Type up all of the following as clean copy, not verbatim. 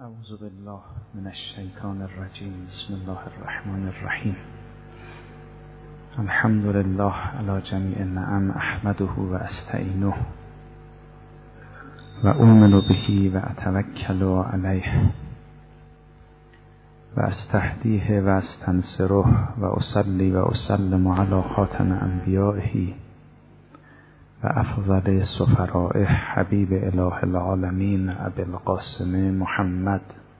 اعوذ بالله من الشیطان الرجیم. بسم الله الرحمن الرحیم. الحمد لله علی جمیع النعم احمده و استعینه و اؤمن به و اتوکل علیه و استهدیه و استنصره و اصلی و اسلم علی خاتم انبیائه و افضل سفرائه حبیب اله العالمین ابی القاسم محمد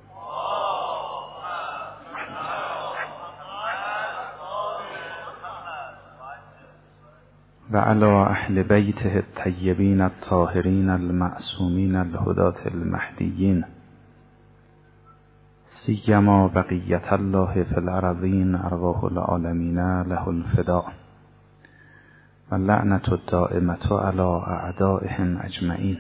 و علی اهل بیته الطیبین الطاهرین المعصومین الهداة المهدیین سیما بقیة الله فی الارضین ارواح العالمین له الفداء و لعنت الدائمة علی اعدائهم اجمعین.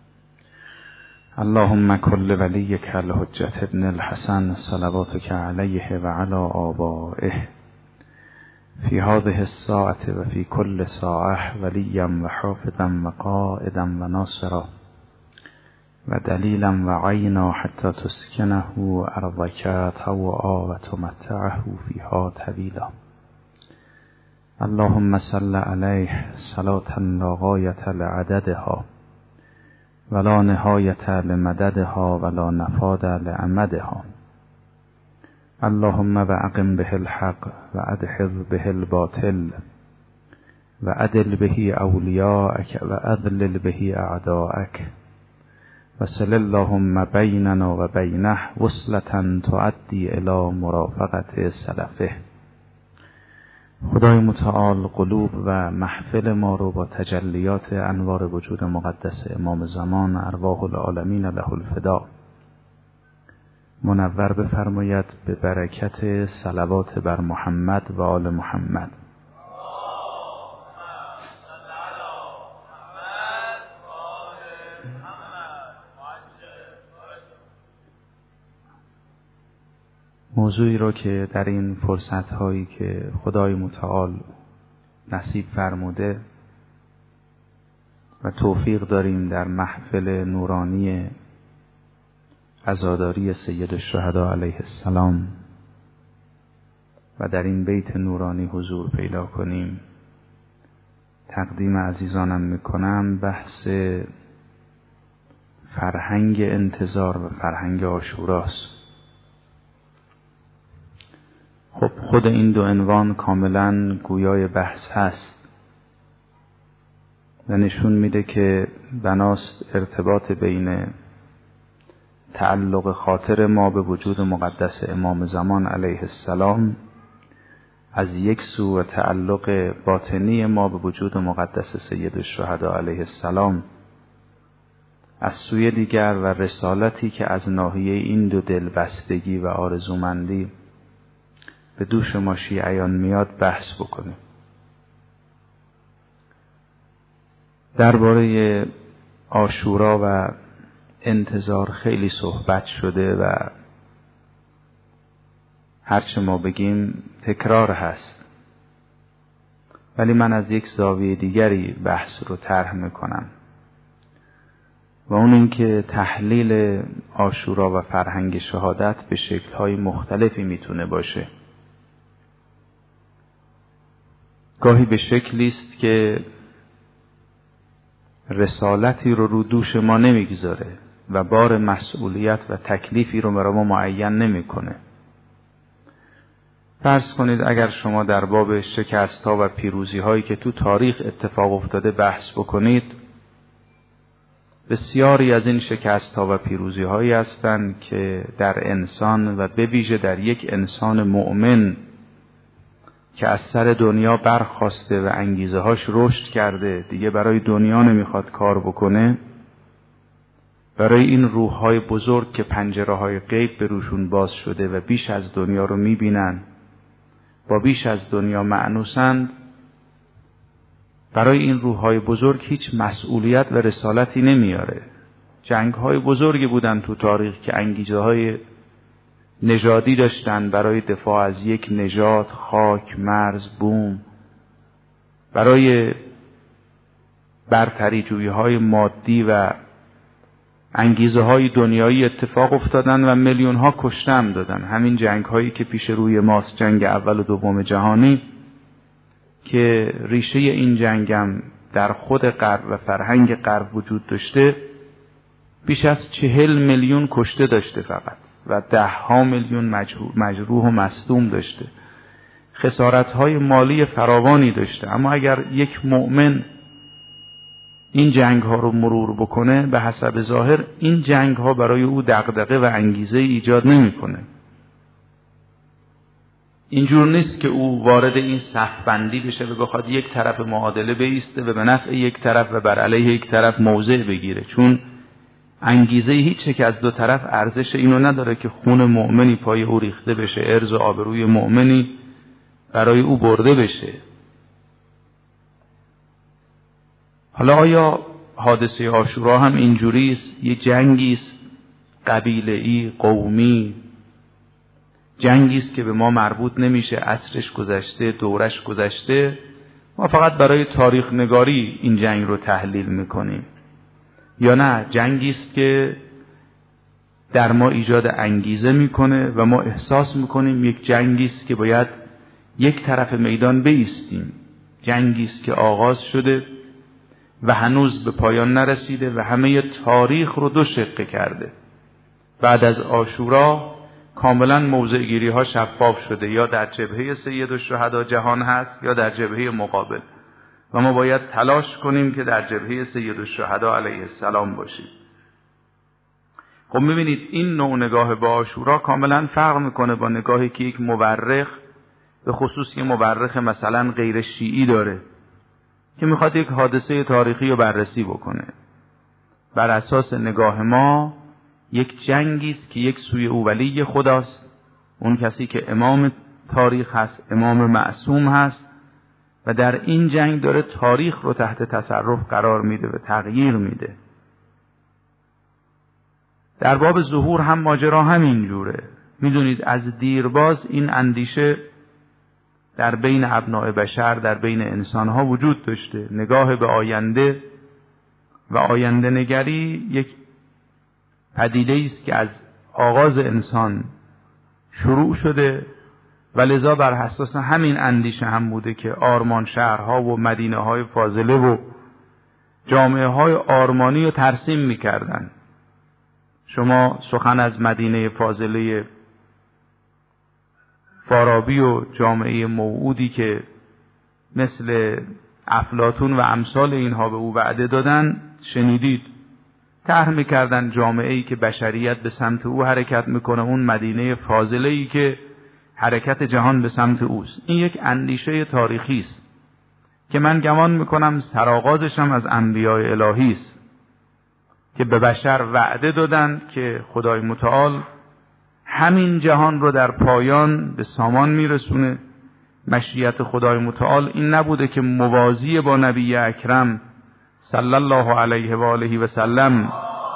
اللهم کل ولیک الحجة ابن الحسن صلواتک علیه و علی آبائه فی هذه الساعة و فی کل ساعة ولیا و حافظا و قائدا و ناصرا و دلیلا و عینا حتی تسکنه ارضک طوعا و تمتعه فیها طویلا. اللهم صل علیه صلاة لا غایة لعددها ولا نهایة لمددها ولا نفاد لعمدها. اللهم واقم به الحق و ادحض به الباطل و عدل به اولیاءک و اذلل به اعداءک و صل اللهم بیننا و بینه وصلة تؤدی الی مرافقت سلفه. خدای متعال قلوب و محفل ما رو با تجلیات انوار وجود مقدس امام زمان ارواح العالمین له الفداء منور بفرماید به برکت صلوات بر محمد و آل محمد. موضوعی رو که در این فرصت‌هایی که خدای متعال نصیب فرموده و توفیق داریم در محفل نورانی عزاداری سید الشهدا علیه السلام و در این بیت نورانی حضور پیدا کنیم، تقدیم عزیزانم میکنم بحث فرهنگ انتظار و فرهنگ عاشوراست. خب خود این دو عنوان کاملا گویای بحث هست و نشون میده که بناست ارتباط بین تعلق خاطر ما به وجود مقدس امام زمان علیه السلام از یک سو و تعلق باطنی ما به وجود مقدس سید الشهدا علیه السلام از سوی دیگر و رسالتی که از ناحیه این دو دلبستگی و آرزومندی به دوش ما شیعیان میاد بحث بکنیم. درباره عاشورا و انتظار خیلی صحبت شده و هرچه ما بگیم تکرار هست، ولی من از یک زاویه دیگری بحث رو طرح میکنم و اون این که تحلیل عاشورا و فرهنگ شهادت به شکل‌های مختلفی میتونه باشه. گاهی به شکلی است که رسالتی رو دوش ما نمیگذاره و بار مسئولیت و تکلیفی رو برای ما معین نمیکنه. فرض کنید اگر شما در باب شکست‌ها و پیروزی‌هایی که تو تاریخ اتفاق افتاده بحث بکنید، بسیاری از این شکست‌ها و پیروزی‌هایی هستند که در انسان و به ویژه در یک انسان مؤمن که از سر دنیا برخاسته و انگیزه هاش رشد کرده، دیگه برای دنیا نمیخواد کار بکنه، برای این روح‌های بزرگ که پنجره‌های غیب به روشون باز شده و بیش از دنیا رو میبینن، با بیش از دنیا مأنوسند، برای این روح‌های بزرگ هیچ مسئولیت و رسالتی نمیاره. جنگ‌های بزرگی بودن تو تاریخ که انگیزه‌های نژادی داشتن برای دفاع از یک نژاد، خاک، مرز، بوم، برای برتری جویی‌های مادی و انگیزه های دنیایی اتفاق افتادن و میلیون ها کشته هم دادن. همین جنگ هایی که پیش روی ماست، جنگ اول و دوم جهانی، که ریشه این جنگم در خود غرب و فرهنگ غرب وجود داشته، بیش از 40 میلیون کشته داشته فقط و 10 میلیون مجروح و مصدوم داشته. خسارت‌های مالی فراوانی داشته. اما اگر یک مؤمن این جنگ‌ها رو مرور بکنه، به حسب ظاهر این جنگ‌ها برای او دغدغه و انگیزه ایجاد نمی‌کنه. اینجور نیست که او وارد این صف بندی بشه و بخواد یک طرف معادله بایسته و به نفع یک طرف و بر علیه یک طرف موضع بگیره، چون انگیزه هیچ یک از دو طرف ارزش اینو نداره که خون مؤمنی پای او ریخته بشه، عرض و آبروی مؤمنی برای او برده بشه. حالا آیا حادثه عاشورا هم اینجوری است؟ یه جنگی است قبیله‌ای، قومی، جنگی است که به ما مربوط نمیشه، عصرش گذشته، دورش گذشته، ما فقط برای تاریخ نگاری این جنگ رو تحلیل میکنیم؟ یا نه جنگی است که در ما ایجاد انگیزه میکنه و ما احساس میکنیم یک جنگی است که باید یک طرف میدان بایستیم، جنگی است که آغاز شده و هنوز به پایان نرسیده و همه تاریخ رو دو شقه کرده. بعد از عاشورا کاملا موضع‌گیری ها شفاف شده، یا در جبهه سید الشهدا جهان هست یا در جبهه مقابل، و ما باید تلاش کنیم که در جبهه سید الشهدا علیه السلام باشیم. خب میبینید این نوع نگاه با عاشورا کاملا فرق میکنه با نگاهی که یک مورخ، به خصوص یک مورخ مثلا غیر شیعی داره که میخواد یک حادثه تاریخی رو بررسی بکنه. بر اساس نگاه ما یک جنگی است که یک سوی او ولی خداست، اون کسی که امام تاریخ هست، امام معصوم هست، و در این جنگ داره تاریخ رو تحت تصرف قرار میده و تغییر میده. در باب ظهور هم ماجرا همین جوره. میدونید از دیرباز این اندیشه در بین ابناء بشر، در بین انسانها وجود داشته. نگاه به آینده و آینده نگری یک پدیده است که از آغاز انسان شروع شده و لذا بر اساس همین اندیشه هم بوده که آرمان شهرها و مدینه های فاضله و جامعه های آرمانی رو ترسیم میکردن. شما سخن از مدینه فاضله فارابی و جامعه موعودی که مثل افلاطون و امثال اینها به او وعده دادن شنیدید. طرح میکردن جامعه‌ای که بشریت به سمت او حرکت میکنه، اون مدینه فاضله‌ای که حرکت جهان به سمت اوست. این یک اندیشه تاریخی است که من گمان میکنم سرآغازش هم از انبیاء الهی است که به بشر وعده دادن که خدای متعال همین جهان رو در پایان به سامان میرسونه. مشیت خدای متعال این نبوده که موازی با نبی اکرم صلی الله علیه و آله و سلم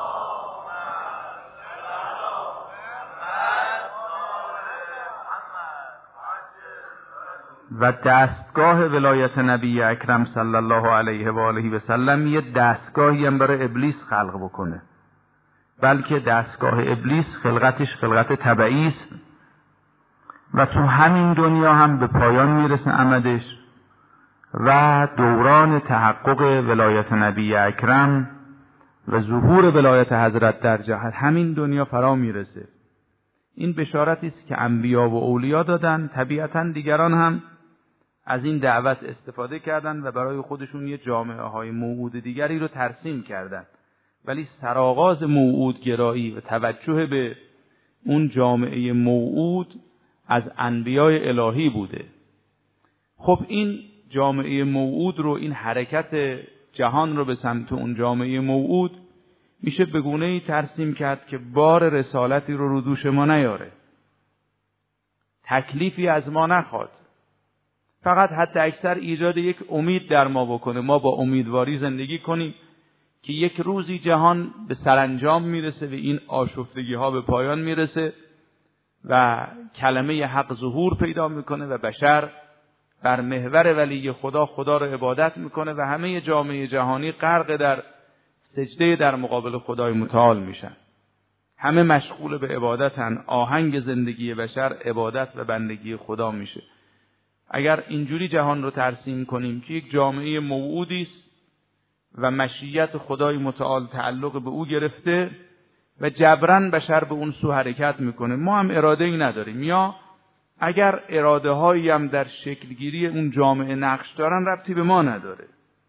و دستگاه ولایت نبی اکرم صلی الله علیه و آله و سلم یه دستگاهی هم برای ابلیس خلق بکنه، بلکه دستگاه ابلیس خلقتش خلقت طبعی است و تو همین دنیا هم به پایان میرسه عمدش و دوران تحقق ولایت نبی اکرم و ظهور ولایت حضرت در جهت همین دنیا فرا میرسه. این بشارتی است که انبیا و اولیا دادن. طبیعتاً دیگران هم از این دعوت استفاده کردن و برای خودشون یه جامعه های موعود دیگری رو ترسیم کردن، ولی سرآغاز موعود گرایی و توجه به اون جامعه موعود از انبیاء الهی بوده. خب این جامعه موعود رو، این حرکت جهان رو به سمت اون جامعه موعود میشه به گونه‌ای ترسیم کرد که بار رسالتی رو دوش ما نیاره، تکلیفی از ما نخواد، فقط حتی اکثر ایجاد یک امید در ما بکنه، ما با امیدواری زندگی کنیم که یک روزی جهان به سرانجام میرسه و این آشفتگی ها به پایان میرسه و کلمه حق ظهور پیدا میکنه و بشر بر محور ولی خدا رو عبادت میکنه و همه جامعه جهانی غرق در سجده در مقابل خدای متعال میشن. همه مشغول به عبادتن. آهنگ زندگی بشر عبادت و بندگی خدا میشه. اگر اینجوری جهان رو ترسیم کنیم که یک جامعه موعودی است و مشیت خدای متعال تعلق به او گرفته و جبران بشر به اون سو حرکت میکنه، ما هم اراده ای نداریم، یا اگر اراده هایی هم در شکلگیری اون جامعه نقش دارن ربطی به ما نداره.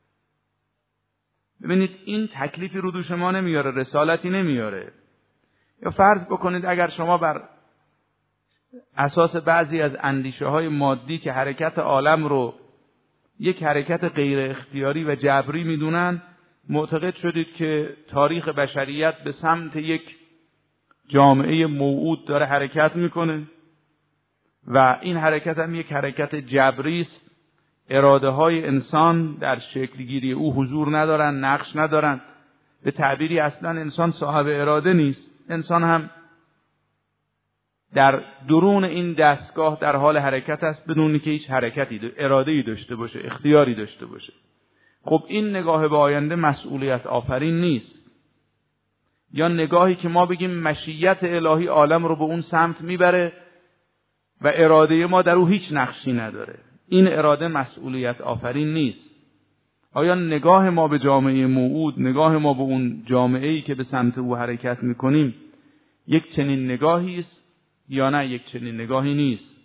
ببینید این تکلیفی رو دوش ما نمیاره، رسالتی نمیاره. یا فرض بکنید اگر شما بر اساس بعضی از اندیشه های مادی که حرکت عالم رو یک حرکت غیر اختیاری و جبری میدونن معتقد شدید که تاریخ بشریت به سمت یک جامعه موعود داره حرکت میکنه و این حرکت هم یک حرکت جبری است. اراده های انسان در شکلگیری او حضور ندارن، نقش ندارن. به تعبیری اصلا انسان صاحب اراده نیست. انسان هم در درون این دستگاه در حال حرکت است بدون که هیچ حرکتی، اراده‌ای داشته باشه، اختیاری داشته باشه. خب این نگاه به آینده مسئولیت آفرین نیست. یا نگاهی که ما بگیم مشیت الهی عالم رو به اون سمت میبره و اراده ما در او هیچ نقشی نداره، این اراده مسئولیت آفرین نیست. آیا نگاه ما به جامعه موعود، نگاه ما به اون جامعه‌ای که به سمت او حرکت میکنیم یک چنین نگاهی است یا نه یک چنین نگاهی نیست؟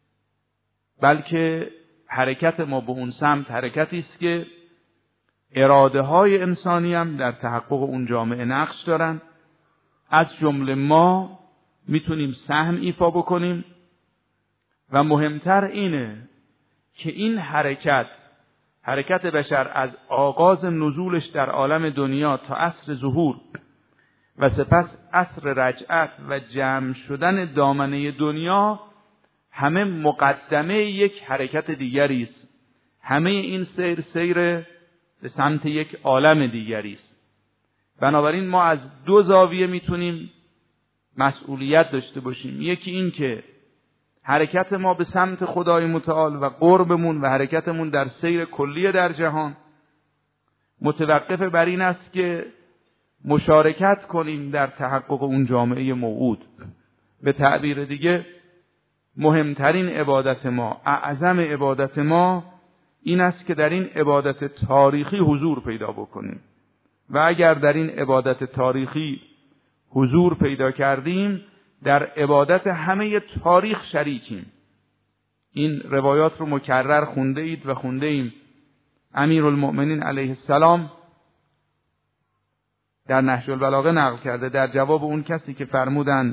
بلکه حرکت ما به اون سمت حرکتی است که اراده های انسانی هم در تحقق اون جامعه نقش دارن. از جمله ما میتونیم سهم ایفا بکنیم و مهمتر اینه که این حرکت بشر از آغاز نزولش در عالم دنیا تا عصر ظهور و سپس عصر رجعت و جمع شدن دامنه دنیا همه مقدمه یک حرکت دیگری است. همه این سیر به سمت یک عالم دیگری است. بنابراین ما از دو زاویه میتونیم مسئولیت داشته باشیم. یکی این که حرکت ما به سمت خدای متعال و قربمون و حرکتمون در سیر کلی در جهان متوقف بر این است که مشارکت کنیم در تحقق اون جامعه موعود. به تعبیر دیگه مهمترین عبادت ما، اعظم عبادت ما این است که در این عبادت تاریخی حضور پیدا بکنیم و اگر در این عبادت تاریخی حضور پیدا کردیم در عبادت همه تاریخ شریکیم. این روایات رو مکرر خونده اید و خونده ایم. امیرالمؤمنین علیه السلام در نهج البلاغه نقل کرده در جواب اون کسی که فرمودند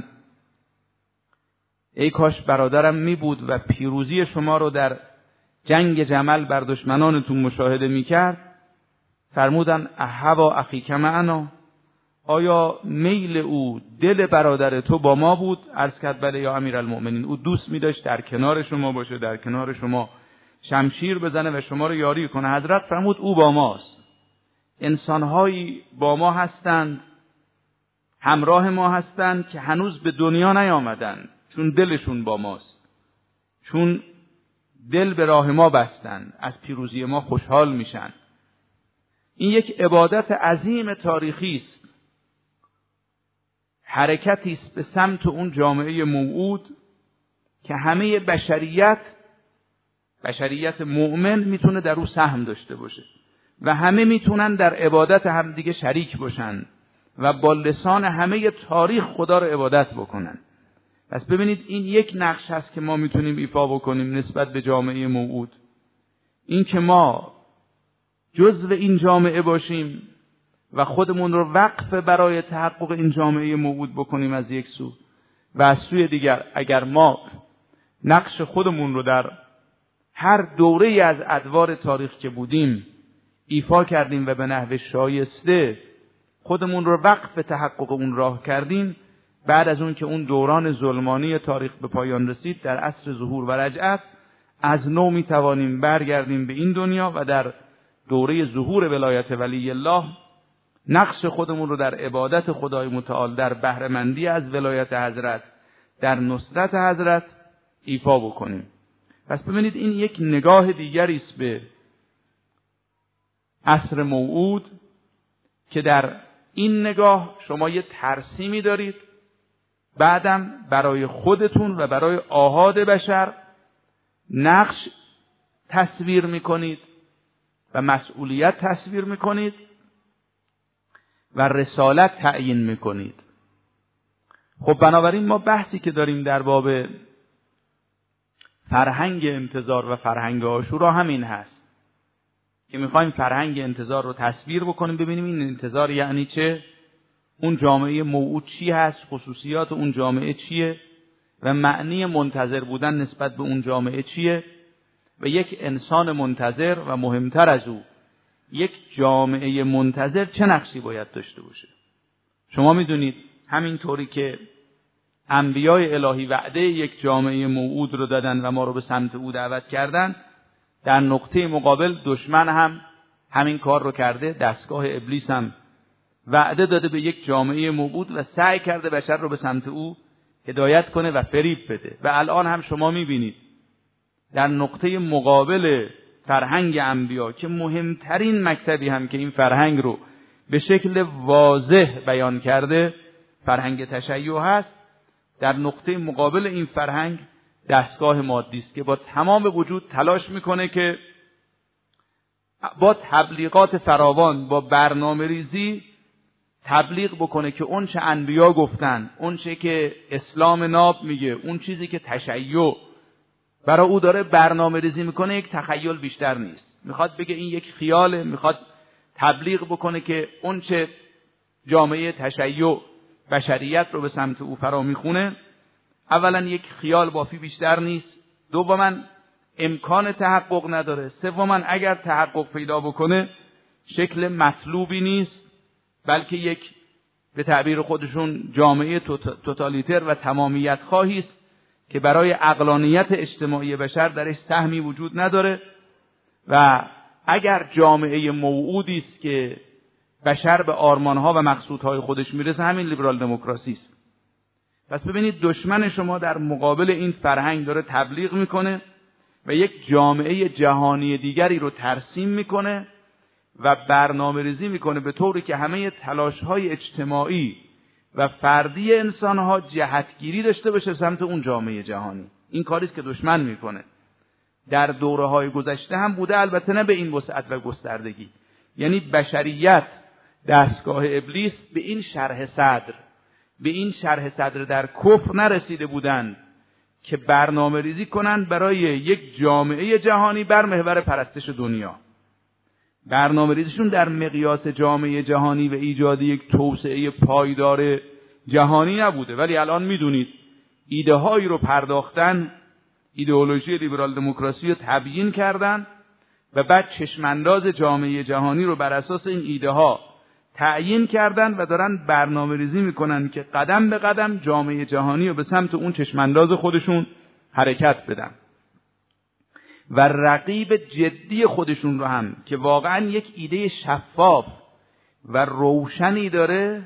ای کاش برادرم می بود و پیروزی شما رو در جنگ جمل بر دشمنانتون مشاهده می کرد، فرمودند احوا اخیک معنا، آیا میل او دل برادر تو با ما بود؟ عرض کرد بله یا امیرالمؤمنین، او دوست می داشت در کنار شما باشه، در کنار شما شمشیر بزنه و شما رو یاری کنه. حضرت فرمود او با ماست. انسانهایی با ما هستند، همراه ما هستند که هنوز به دنیا نیامدند، چون دلشون با ماست، چون دل به راه ما بستند، از پیروزی ما خوشحال میشن. این یک عبادت عظیم تاریخی است، حرکتی است به سمت اون جامعه موعود که همه بشریت مؤمن میتونه در او سهم داشته باشه و همه میتونن در عبادت همدیگه شریک باشن و با لسان همه تاریخ خدا رو عبادت بکنن. پس ببینید این یک نقش هست که ما میتونیم ایفا بکنیم نسبت به جامعه موعود، این که ما جزو این جامعه باشیم و خودمون رو وقف برای تحقق این جامعه موعود بکنیم از یک سو، و از سوی دیگر اگر ما نقش خودمون رو در هر دوره از ادوار تاریخ که بودیم ایفا کردیم و به نحو شایسته خودمون رو وقف تحقق اون راه کردیم، بعد از اون که اون دوران ظلمانی تاریخ به پایان رسید در عصر ظهور و رجعت از نو می توانیم برگردیم به این دنیا و در دوره ظهور ولایت ولی الله نقش خودمون رو در عبادت خدای متعال، در بهره‌مندی از ولایت حضرت، در نصرت حضرت ایفا بکنیم. پس ببینید این یک نگاه دیگری است به عصر موعود که در این نگاه شما یه ترسیمی دارید، بعدم برای خودتون و برای آحاد بشر نقش تصویر میکنید و مسئولیت تصویر میکنید و رسالت تعیین میکنید. خب بنابراین ما بحثی که داریم در باب فرهنگ انتظار و فرهنگ عاشورا همین هست که میخوایم فرهنگ انتظار رو تصویر بکنیم، ببینیم این انتظار یعنی چه، اون جامعه موعود چی هست، خصوصیات اون جامعه چیه و معنی منتظر بودن نسبت به اون جامعه چیه و یک انسان منتظر و مهمتر از او یک جامعه منتظر چه نقشی باید داشته باشه. شما میدونید همینطوری که انبیای الهی وعده یک جامعه موعود رو دادن و ما رو به سمت او دعوت کردن، در نقطه مقابل دشمن هم همین کار رو کرده. دستگاه ابلیس هم وعده داده به یک جامعه موعود و سعی کرده بشر رو به سمت او هدایت کنه و فریب بده. و الان هم شما میبینید در نقطه مقابل فرهنگ انبیا که مهمترین مکتبی هم که این فرهنگ رو به شکل واضح بیان کرده فرهنگ تشیع هست، در نقطه مقابل این فرهنگ دستگاه مادی است که با تمام وجود تلاش میکنه که با تبلیغات فراوان، با برنامه ریزی تبلیغ بکنه که اون چه انبیا گفتن، اون چه که اسلام ناب میگه، اون چیزی که تشیع برای او داره برنامه ریزی میکنه یک تخیل بیشتر نیست. میخواد بگه این یک خیاله، میخواد تبلیغ بکنه که اون چه جامعه تشیع بشریت رو به سمت او فرا میخونه اولا یک خیال بافی بیشتر نیست، دوما امکان تحقق نداره، سوما اگر تحقق پیدا بکنه شکل مطلوبی نیست، بلکه یک به تعبیر خودشون جامعه توتالیتر و تمامیت خواهی است که برای عقلانیت اجتماعی بشر درش سهمی وجود نداره. و اگر جامعه موعودی است که بشر به آرمانها و مقصودهای خودش میرسه، همین لیبرال دموکراسی است. پس ببینید دشمن شما در مقابل این فرهنگ داره تبلیغ میکنه و یک جامعه جهانی دیگری رو ترسیم میکنه و برنامه ریزی میکنه به طوری که همه تلاش‌های اجتماعی و فردی انسان‌ها جهتگیری داشته باشه سمت اون جامعه جهانی. این کاریست که دشمن میکنه. در دوره‌های گذشته هم بوده، البته نه به این وسعت و گستردگی. یعنی بشریت دستگاه ابلیس به این شرح صدر در کفر نرسیده بودند که برنامه ریزی کنند برای یک جامعه جهانی بر محور پرستش دنیا. برنامه ریزیشون در مقیاس جامعه جهانی و ایجاد یک توسعه پایدار جهانی نبوده، ولی الان میدونید ایده هایی رو پرداختن، ایدئولوژی لیبرال دموکراسی رو تبیین کردن و بعد چشمانداز جامعه جهانی رو بر اساس این ایده ها تعیین کردن و دارن برنامه ریزی میکنن که قدم به قدم جامعه جهانی رو به سمت اون چشمانداز خودشون حرکت بدن و رقیب جدی خودشون رو هم که واقعا یک ایده شفاف و روشنی داره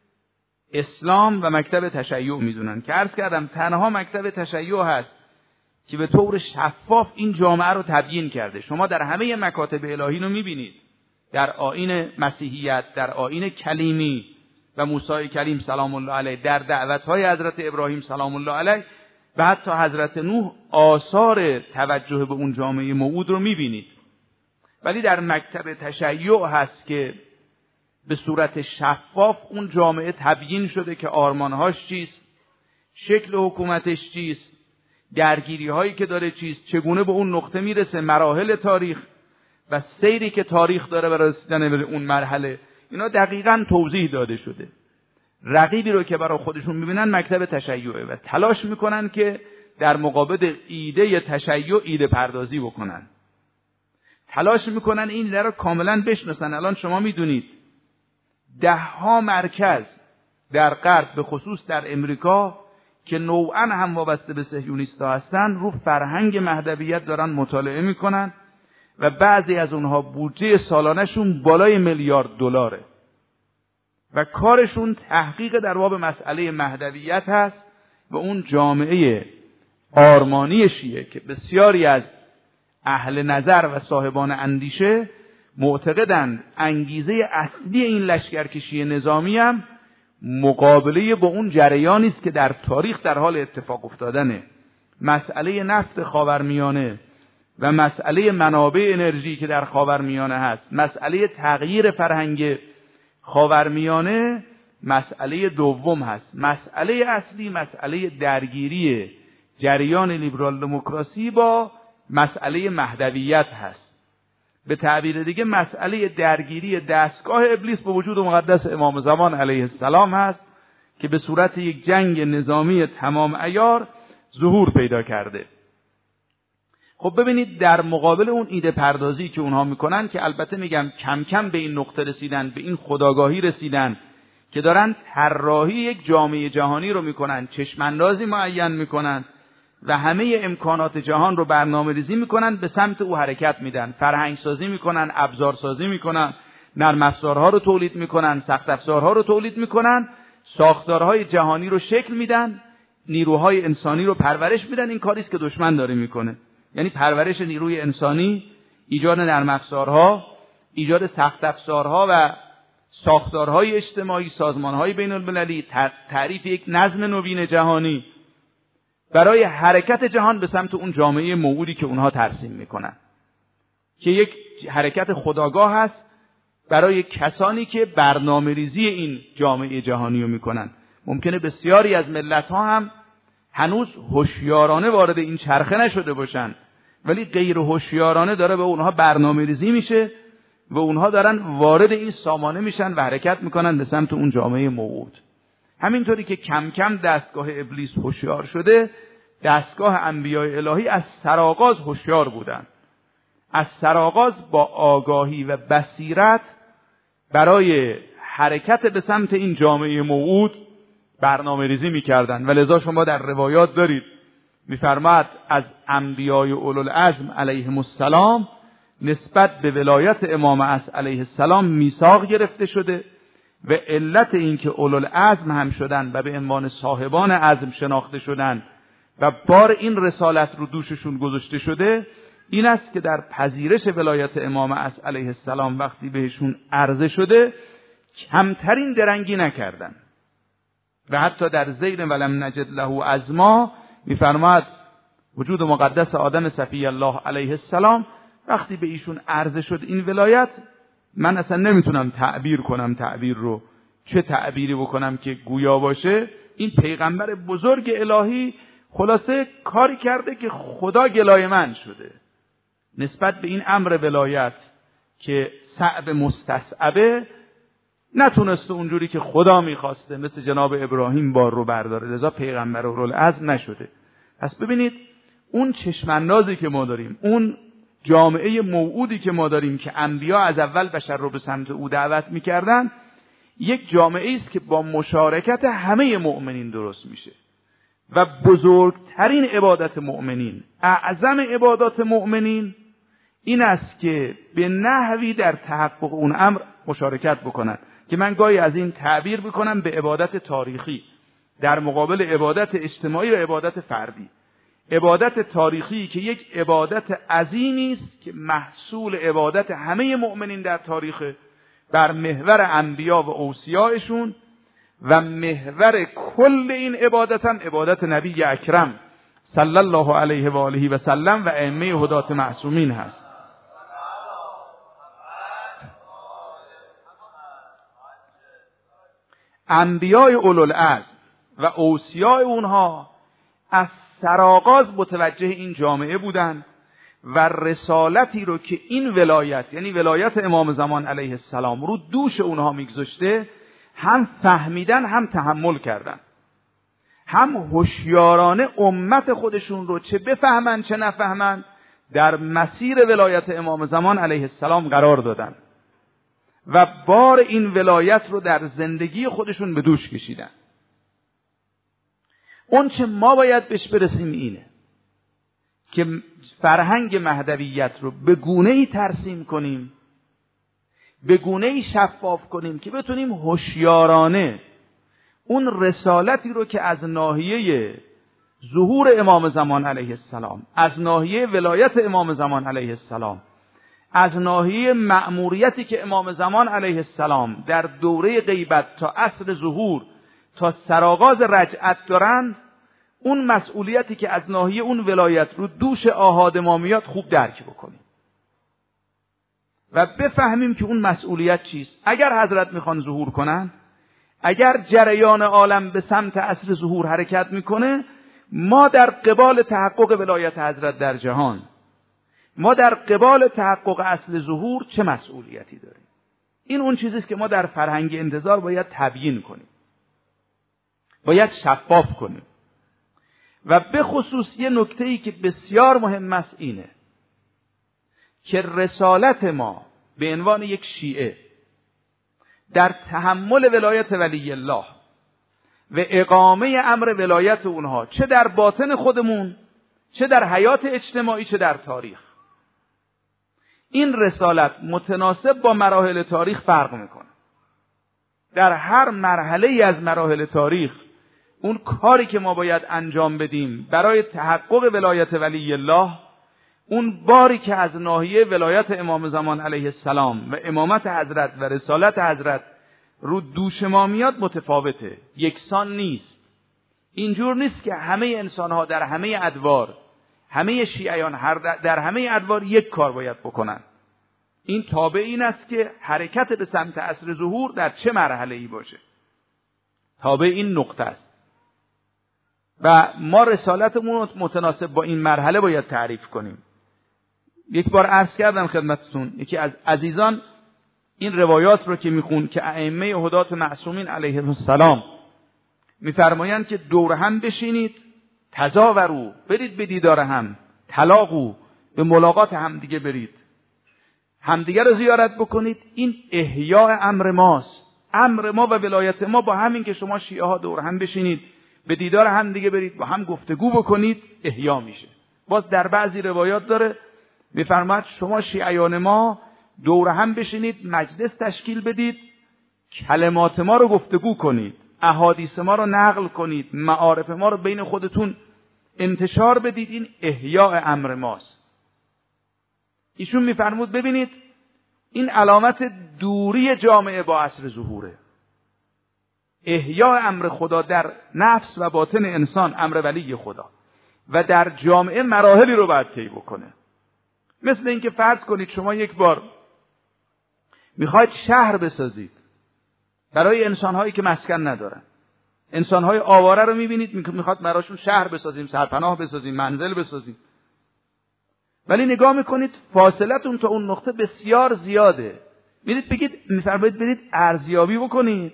اسلام و مکتب تشیع میدونن که عرض کردم تنها مکتب تشیع هست که به طور شفاف این جامعه رو تبیین کرده. شما در همه مکاتب الهی رو میبینید، در آیین مسیحیت، در آیین کلیمی و موسی کلیم سلام الله علیه، در دعوت‌های حضرت ابراهیم سلام الله علیه و حتی حضرت نوح آثار توجه به اون جامعه موعود رو میبینید. ولی در مکتب تشیع هست که به صورت شفاف اون جامعه تبیین شده که آرمانهاش چیست، شکل حکومتش چیست، درگیری هایی که داره چیست، چگونه به اون نقطه میرسه، مراحل تاریخ و سیری که تاریخ داره برای رسیدن به اون مرحله، اینا دقیقاً توضیح داده شده. رقیبی رو که برای خودشون میبینن مکتب تشیعه و تلاش میکنن که در مقابل ایده تشیع ایده پردازی بکنن، تلاش میکنن این ایده رو کاملا بشناسن. الان شما میدونید 10 مرکز در غرب به خصوص در امریکا که نوعاً هم وابسته به صهیونیست‌ها هستن رو فرهنگ مهدویت دارن مطالعه میکنن و بعضی از اونها بودجه سالانه‌شون بالای $1 میلیارد و کارشون تحقیق در باب مسئله مهدویت هست و اون جامعه آرمانی شیعه که بسیاری از اهل نظر و صاحبان اندیشه معتقدند انگیزه اصلی این لشکرکشی نظامی هم مقابله با اون جریانی است که در تاریخ در حال اتفاق افتادنه. مسئله نفت خاورمیانه و مسئله منابع انرژی که در خاورمیانه هست، مسئله تغییر فرهنگ خاورمیانه مسئله دوم هست. مسئله اصلی مسئله درگیری جریان لیبرال دموکراسی با مسئله مهدویت هست. به تعبیر دیگه مسئله درگیری دستگاه ابلیس با وجود مقدس امام زمان علیه السلام هست که به صورت یک جنگ نظامی تمام عیار ظهور پیدا کرده. خب ببینید در مقابل اون ایده پردازی که اونها میکنن، که البته میگم کم کم به این نقطه رسیدن، به این خودآگاهی رسیدن که دارن طراحی یک جامعه جهانی رو میکنن، چشماندازی معین میکنن و همه امکانات جهان رو برنامه‌ریزی میکنن، به سمت او حرکت میدن، فرهنگ سازی میکنن، ابزار سازی میکنن، نرم افزارها رو تولید میکنن، سخت افزارها رو تولید میکنن، ساختارهای جهانی رو شکل میدن، نیروهای انسانی رو پرورش میدن. این کاریست که دشمن داره میکنه، یعنی پرورش نیروی انسانی، ایجاد نرم افزارها، ایجاد سخت افزارها و ساختارهای اجتماعی، سازمانهای بین المللی، تعریف یک نظم نوین جهانی برای حرکت جهان به سمت اون جامعه موعودی که اونها ترسیم میکنن، که یک حرکت خودآگاه هست برای کسانی که برنامه ریزی این جامعه جهانی رو میکنن. ممکنه بسیاری از ملت ها هم هنوز هوشیارانه وارد این چرخه نشده باشن، ولی غیر هوشیارانه داره به اونها برنامه ریزی میشه و اونها دارن وارد این سامانه میشن و حرکت میکنن به سمت اون جامعه موعود. همینطوری که کم کم دستگاه ابلیس هوشیار شده، دستگاه انبیاء الهی از سرآغاز هوشیار بودن. از سرآغاز با آگاهی و بصیرت برای حرکت به سمت این جامعه موعود برنامه ریزی میکردن. و لذا شما در روایات دارید میفرماد از انبیاء اولوالعزم علیهم السلام نسبت به ولایت امام علیه السلام میثاق گرفته شده و علت این که اولوالعزم هم شدن و به عنوان صاحبان عزم شناخته شدن و بار این رسالت رو دوششون گذاشته شده این است که در پذیرش ولایت امام علیه السلام وقتی بهشون عرضه شده کمترین درنگی نکردن. و حتی در زیر ولم نجد له عزما میفرماد وجود مقدس آدم صفی الله علیه السلام وقتی به ایشون عرضه شد این ولایت، من اصلا نمیتونم تعبیر کنم تعبیر رو، چه تعبیری بکنم که گویا باشه. این پیغمبر بزرگ الهی خلاصه کاری کرده که خدا گلای من شده نسبت به این امر ولایت که صعب مستصعبه، نتونسته اونجوری که خدا میخواسته مثل جناب ابراهیم بار رو برداره، لذا پیغمبر اولوالعزم نشده. پس ببینید اون چشماندازی که ما داریم، اون جامعه موعودی که ما داریم که انبیا از اول بشر رو به سمت او دعوت میکردن، یک جامعه است که با مشارکت همه مؤمنین درست میشه و بزرگترین عبادت مؤمنین، اعظم عبادات مؤمنین این است که به نحوی در تحقق اون امر مشارکت بکنن، که من گاهی از این تعبیر بکنم به عبادت تاریخی در مقابل عبادت اجتماعی و عبادت فردی. عبادت تاریخی که یک عبادت عظیمی است که محصول عبادت همه مؤمنین در تاریخ بر محور انبیا و اوصیایشون، و محور کل این عبادت هم عبادت نبی اکرم صلی الله علیه و آله و سلم و ائمه هدات معصومین هست. انبیاء اولوالعزم و اوصیای اونها از سرآغاز متوجه این جامعه بودن و رسالتی رو که این ولایت یعنی ولایت امام زمان علیه السلام رو دوش اونها میگذاشته هم فهمیدن هم تحمل کردن، هم هوشیارانه امت خودشون رو چه بفهمن چه نفهمن در مسیر ولایت امام زمان علیه السلام قرار دادن و بار این ولایت رو در زندگی خودشون به دوش کشیدن. اون چه ما باید بهش برسیم اینه که فرهنگ مهدویت رو به گونه‌ای ترسیم کنیم، به گونه‌ای شفاف کنیم که بتونیم هوشیارانه اون رسالتی رو که از ناحیه ظهور امام زمان علیه السلام، از ناحیه ولایت امام زمان علیه السلام، از ناحیه مأموریتی که امام زمان علیه السلام در دوره غیبت تا عصر ظهور تا سرآغاز رجعت دارند، اون مسئولیتی که از ناحیه اون ولایت رو دوش آحاد ما میاد خوب درک بکنیم و بفهمیم که اون مسئولیت چیست. اگر حضرت میخوان ظهور کنن، اگر جریان عالم به سمت عصر ظهور حرکت میکنه، ما در قبال تحقق ولایت حضرت در جهان، ما در قبال تحقق اصل ظهور چه مسئولیتی داریم؟ این اون چیزیست که ما در فرهنگ انتظار باید تبیین کنیم، باید شفاف کنیم. و به خصوص یه نکته‌ای که بسیار مهم است اینه که رسالت ما به عنوان یک شیعه در تحمل ولایت ولی الله و اقامه امر ولایت اونها، چه در باطن خودمون، چه در حیات اجتماعی، چه در تاریخ، این رسالت متناسب با مراحل تاریخ فرق میکنه. در هر مرحله از مراحل تاریخ اون کاری که ما باید انجام بدیم برای تحقق ولایت ولی الله، اون باری که از ناحیه ولایت امام زمان علیه السلام و امامت حضرت و رسالت حضرت رو دوش ما میاد متفاوته، یکسان نیست. اینجور نیست که همه انسانها در همه ادوار، همه شیعیان در همه ادوار یک کار باید بکنن. این تابع این است که حرکت به سمت عصر ظهور در چه مرحله ای باشه، تابع این نقطه است و ما رسالتمون رو متناسب با این مرحله باید تعریف کنیم. یک بار عرض کردم خدمتتون، یکی از عزیزان این روایات رو که میخون که ائمه هدات معصومین علیهم السلام میفرمایند که دور هم بشینید، تزاورو، برید به دیدار هم، تلاقو، به ملاقات هم دیگه برید، همدیگه رو زیارت بکنید. این احیاء امر ماست. امر ما و ولایت ما با همین که شما شیعه ها دور هم بشینید، به دیدار هم دیگه برید، با هم گفتگو بکنید، احیا میشه. باز در بعضی روایات داره میفرماید شما شیعیان ما دور هم بشینید، مجلس تشکیل بدید، کلمات ما رو گفتگو کنید، احادیث ما رو نقل کنید، معارف ما رو بین خودتون انتشار بدید. این احیاء امر ماست. ایشون میفرمود ببینید این علامت دوری جامعه با عصر ظهوره. احیاء امر خدا در نفس و باطن انسان، امر ولی خدا، و در جامعه مراحلی رو باید طی بکنه. مثل اینکه فرض کنید شما یک بار میخواید شهر بسازید برای انسانهایی که مسکن ندارن، انسانهای آواره رو میبینید میخواد براشون شهر بسازیم، سرپناه بسازیم، منزل بسازیم، ولی نگاه میکنید فاصلتون تا اون نقطه بسیار زیاده. میفرمایید برید ارزیابی بکنید،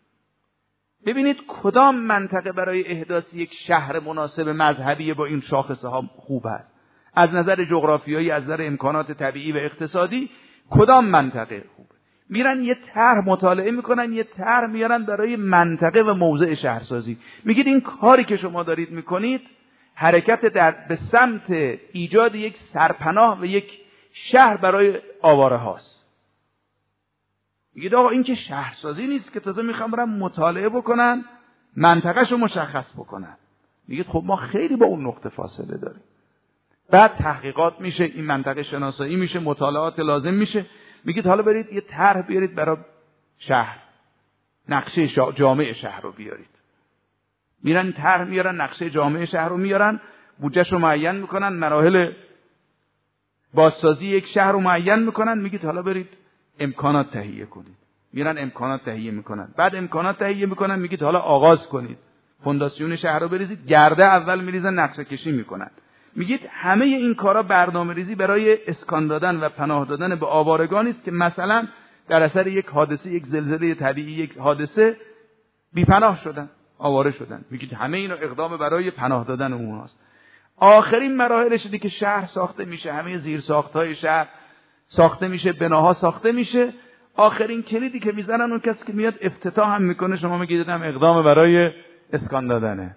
ببینید کدام منطقه برای احداث یک شهر مناسب مذهبی با این شاخصه ها خوب است، از نظر جغرافیایی، از نظر امکانات طبیعی و اقتصادی کدام منطقه خوبه. میرن یه طرح مطالعه میکنن، یه طرح میارن برای منطقه و موضع شهرسازی. میگید این کاری که شما دارید میکنید حرکت به سمت ایجاد یک سرپناه و یک شهر برای آواره هاست. میگید آقا این که شهرسازی نیست که، تازه میخوام برم مطالعه بکنن، منطقهشو مشخص بکنن. میگید خب ما خیلی با اون نقطه فاصله داریم. بعد تحقیقات میشه، این منطقه شناسایی میشه، مطالعات لازم میشه. میگید حالا برید یه طرح بیارید برای شهر، نقشه جامع شهر رو بیارید. میرن طرح میارن، نقشه جامع شهر رو میارن، بودجه‌شو معین میکنن، مراحل بازسازی یک شهر رو معین میکنن. میگید حالا برید امکانات تهیه کنید. میرن امکانات تهیه میکنن. بعد امکانات تهیه میکنن، میگید حالا آغاز کنید، فونداسیون شهر رو بریزید، گرده اول میریزن، نقشه کشی میکنن. میگید همه این کارا برنامه‌ریزی برای اسکان دادن و پناه دادن به آوارگانی است که مثلا در اثر یک حادثه، یک زلزله طبیعی، یک حادثه بی‌پناه شدن، آواره شدن. میگید همه اینا اقدام برای پناه دادن اونهاست. آخرین مراحلش اینه که شهر ساخته میشه، همه زیرساخت‌های شهر ساخته میشه، بناها ساخته میشه. آخرین کلیدی که میزنن اون کسی که میاد افتتاح هم میکنه، شما میگید هم اقدام برای اسکان دادنه.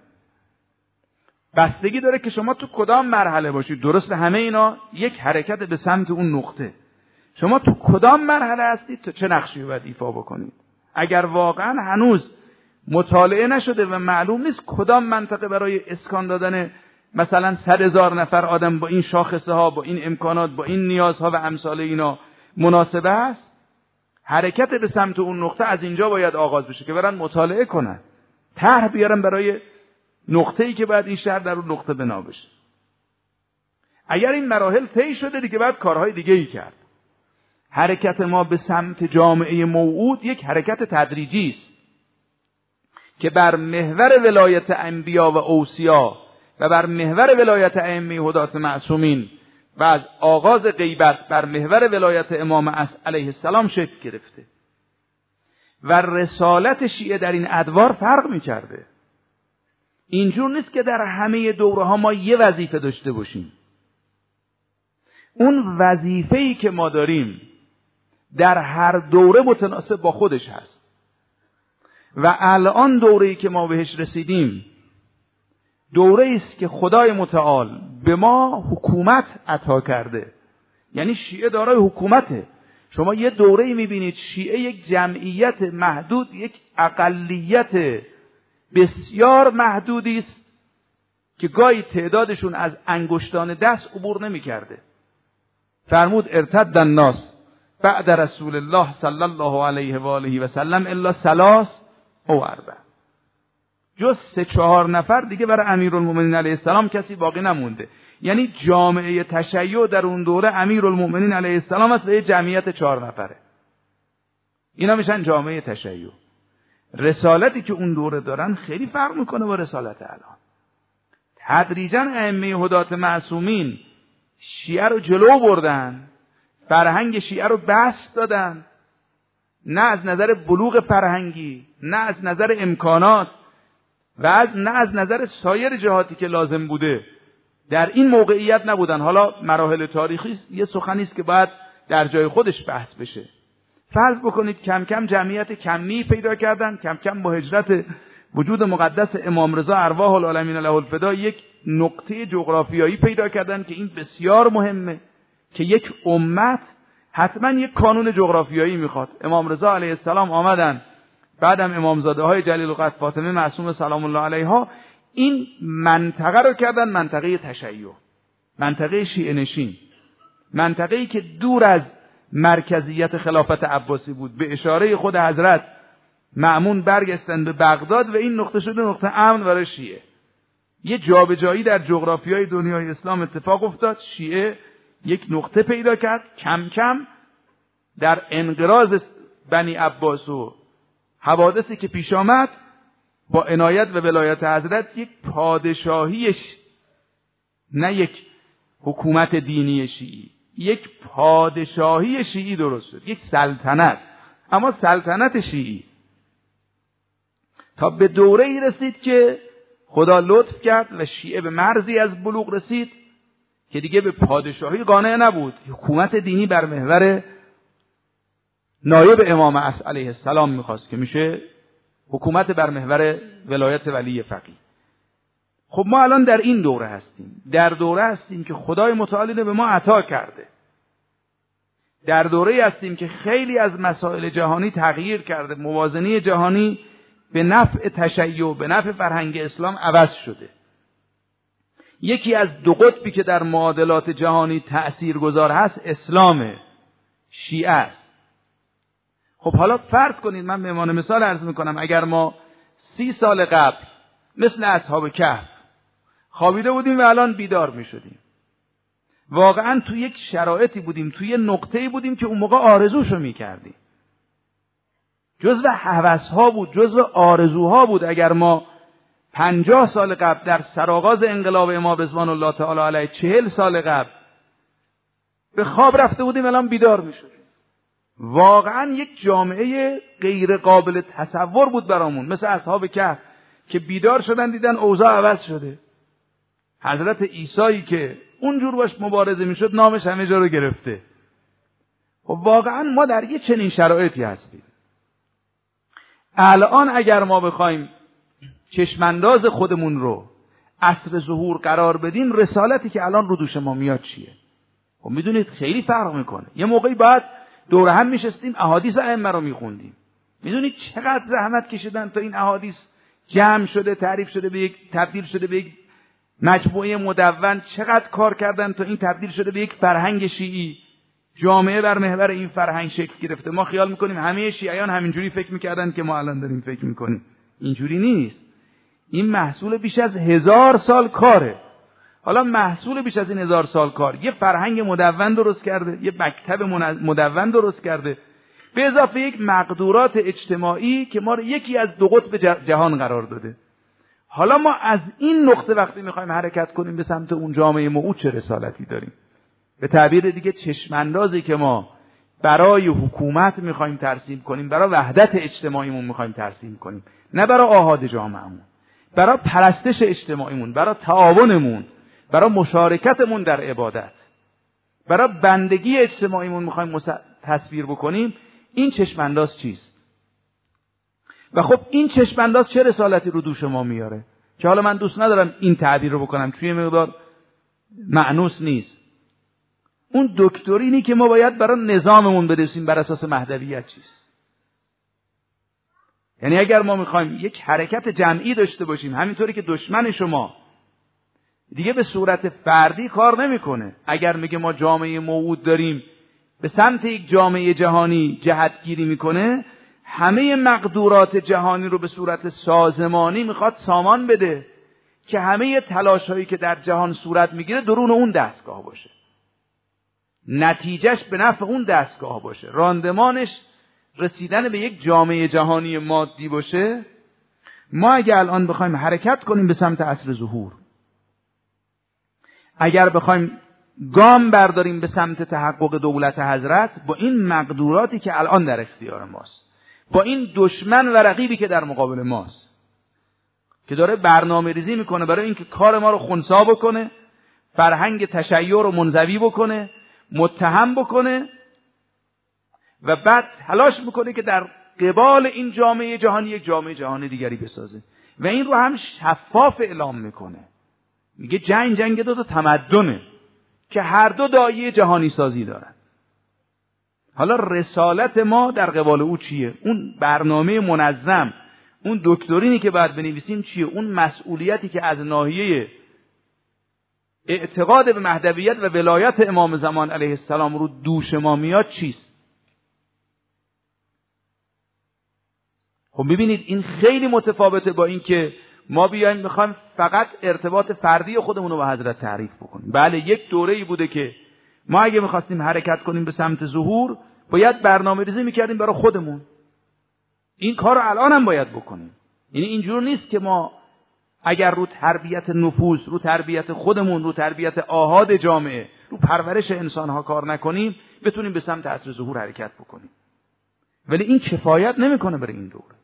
بستگی داره که شما تو کدام مرحله باشید. درست همه اینا یک حرکت به سمت اون نقطه. شما تو کدام مرحله هستید تا چه نقشی رو باید ایفا بکنید. اگر واقعا هنوز مطالعه نشده و معلوم نیست کدام منطقه برای اسکان دادن مثلا 100,000 نفر آدم با این شاخصه ها، با این امکانات، با این نیازها و امثال اینا مناسبه است، حرکت به سمت اون نقطه از اینجا باید آغاز بشه که برن مطالعه کنن، طرح بیارن برای نقطه‌ای که بعد این شهر در اون نقطه بنا بشه. اگر این مراحل طی شده دیگه بعد کارهای دیگه‌ای کرد. حرکت ما به سمت جامعه موعود یک حرکت تدریجی است که بر محور ولایت انبیا و اوصیا و بر محور ولایت ائمه هدات معصومین و از آغاز غیبت بر محور ولایت امام علیه السلام شکل گرفته و رسالت شیعه در این ادوار فرق می‌کرده. اینجور نیست که در همه دوره‌ها ما یه وظیفه داشته باشیم. اون وظیفه‌ای که ما داریم در هر دوره متناسب با خودش هست و الان دوره‌ای که ما بهش رسیدیم دوره‌ای است که خدای متعال به ما حکومت عطا کرده. یعنی شیعه دارای حکومته. شما یه دوره‌ای می‌بینید شیعه یک جمعیت محدود، یک اقلیت بسیار محدودی است که گاهی تعدادشون از انگشتان دست عبور نمی‌کرده. فرمود ارتد الناس بعد رسول الله صلی الله علیه و آله و سلم الا 3 او 4، جز 3-4 نفر دیگه برای امیرالمومنین علیه السلام کسی باقی نمونده. یعنی جامعه تشیع در اون دوره امیرالمومنین علیه السلام است و یه جمعیت 4 نفره. اینا میشن جامعه تشیع. رسالتی که اون دوره دارن خیلی فرق میکنه با رسالت الان. تدریجاً ائمه هدات معصومین شیعه رو جلو بردن، فرهنگ شیعه رو بسط دادن، نه از نظر بلوغ فرهنگی، نه از نظر امکانات و نه از نظر سایر جهاتی که لازم بوده در این موقعیت نبودن. حالا مراحل تاریخی یه سخنی است که باید در جای خودش بحث بشه. فرض بکنید کم کم جمعیت کمی پیدا کردن، کم کم با هجرت وجود مقدس امام رضا ارواح العالمین له الفدا یک نقطه جغرافیایی پیدا کردن که این بسیار مهمه که یک امت حتما یک کانون جغرافیایی میخواد. امام رضا علیه السلام آمدن، بعدم امامزاده های جلیل القدر فاطمه معصومه سلام الله علیها این منطقه رو کردن منطقه تشیع، منطقه شیعه نشین، منطقه‌ای که دور از مرکزیت خلافت عباسی بود. به اشاره خود حضرت مأمون برگشتن به بغداد و این نقطه شده نقطه امن برای شیعه. یه جابجایی در جغرافیای دنیای اسلام اتفاق افتاد، شیعه یک نقطه پیدا کرد، کم کم در انقراض بنی عباس و حوادثی که پیش آمد با عنایت و ولایت حضرت یک پادشاهیش، نه یک حکومت دینی شیعی، یک پادشاهی شیعی درست شد، یک سلطنت، اما سلطنت شیعی. تا به دوره‌ای رسید که خدا لطف کرد و شیعه به مرزی از بلوغ رسید که دیگه به پادشاهی قانع نبود، حکومت دینی بر محور نایب امام علیه السلام میخواست که میشه حکومت بر محور ولایت ولی فقیه. خب ما الان در این دوره هستیم، در دوره هستیم که خدای متعال به ما عطا کرده، در دوره هستیم که خیلی از مسائل جهانی تغییر کرده، موازنه جهانی به نفع تشیع، به نفع فرهنگ اسلام عوض شده. یکی از دو قطبی که در معادلات جهانی تأثیرگذار هست اسلام، شیعه است. خب حالا فرض کنید، من به عنوان مثال عرض میکنم، اگر ما 30 سال قبل مثل اصحاب کهف خوابیده بودیم و الان بیدار میشدیم، واقعا تو یک شرایطی بودیم، تو یک نقطه‌ای بودیم که اون موقع آرزوشو میکردیم، جزو هوس‌ها بود، جزو آرزوها بود. اگر ما 50 سال قبل در سرآغاز انقلاب امام رضوان الله تعالی علیه 40 سال قبل به خواب رفته بودیم، الان بیدار میشدیم. واقعا یک جامعه غیر قابل تصور بود برامون، مثل اصحاب کهف که بیدار شدن دیدن اوضاع عوض شده. حضرت عیسی که اونجور باش مبارزه میشد نامش همه جا رو گرفته. خب واقعا ما در یه چنین شرایطی هستیم. الان اگر ما بخوایم چشمانداز خودمون رو عصر ظهور قرار بدیم، رسالتی که الان رو دوش ما میاد چیه؟ خب میدونید خیلی فرق میکنه. یه موقعی بعد دور هم میشستیم احادیث ائمه رو میخوندیم. میدونید چقدر زحمت کشیدن تا این احادیث جمع شده، تعریف شده به یک، تبدیل شده به یک مجموعه مدون چقدر کار کردن تا این تبدیل شده به یک فرهنگ شیعی. جامعه بر محور این فرهنگ شکل گرفته. ما خیال میکنیم همه شیعیان همینجوری فکر میکردن که ما الان داریم فکر میکنیم. اینجوری نیست. این محصول بیش از 1000 سال کاره. حالا محصول بیش از این 1000 سال کار یه فرهنگ مدون درست کرده، یه مکتب مدون درست کرده، به اضافه یک مقدورات اجتماعی که ما رو یکی از دو قطب جهان قرار داده. حالا ما از این نقطه وقتی میخوایم حرکت کنیم به سمت اون جامعه موعود چه رسالتی داریم؟ به تعبیر دیگه چشماندازی که ما برای حکومت میخوایم ترسیم کنیم، برای وحدت اجتماعیمون میخوایم ترسیم کنیم، نه برای آحاد جامعهمون، برای پرستش اجتماعیمون، برای تعاونمون، برای مشارکتمون در عبادت، برای بندگی اجتماعیمون میخوایم تصویر بکنیم. این چشمانداز چیست؟ و خب این چشمانداز چه رسالتی رو دوش ما میاره که حالا من دوست ندارم این تعبیر رو بکنم چون یه مقدار معنوس نیست. اون دکترینی که ما باید برای نظاممون برسیم بر اساس مهدویت چیست؟ یعنی اگر ما میخوایم یک حرکت جمعی داشته باشیم، همینطوری که دشمن شما دیگه به صورت فردی کار نمیکنه. اگر میگه ما جامعه موعود داریم به سمت یک جامعه جهانی جهتگیری میکنه، همه مقدورات جهانی رو به صورت سازمانی میخواد سامان بده که همه تلاش‌هایی که در جهان صورت میگیره درون اون دستگاه باشه، نتیجهش به نفع اون دستگاه باشه، راندمانش رسیدن به یک جامعه جهانی مادی باشه. ما اگه الان بخوایم حرکت کنیم به سمت عصر ظهور، اگر بخوایم گام برداریم به سمت تحقق دولت حضرت با این مقدوراتی که الان در اختیار ماست، با این دشمن و رقیبی که در مقابل ماست که داره برنامه ریزی میکنه برای اینکه کار ما رو خنثی بکنه، فرهنگ تشیع رو منزوی بکنه، متهم بکنه و بعد تلاش میکنه که در قبال این جامعه جهانی یک جامعه جهانی دیگری بسازه و این رو هم شفاف اعلام میکنه. میگه جنگ دو تا تمدنه که هر دو داعیه جهانی سازی دارن. حالا رسالت ما در قبال او چیه؟ اون برنامه منظم، اون دکترینی که باید بنویسیم چیه؟ اون مسئولیتی که از ناحیه اعتقاد به مهدویت و ولایت امام زمان علیه السلام رو دوش ما میاد چیست؟ خب ببینید این خیلی متفاوته با این که ما بیایم میخوایم فقط ارتباط فردی خودمون رو با حضرت تعریف بکنیم. بله یک دوره‌ای بوده که ما اگه میخواستیم حرکت کنیم به سمت ظهور باید برنامه ریزی میکردیم برای خودمون. این کار رو الان هم باید بکنیم. یعنی اینجور نیست که ما اگر رو تربیت نفوس، رو تربیت خودمون، رو تربیت آحاد جامعه، رو پرورش انسانها کار نکنیم بتونیم به سمت عصر ظهور حرکت بکنیم. ولی این کفایت نمیکنه برای این دوره.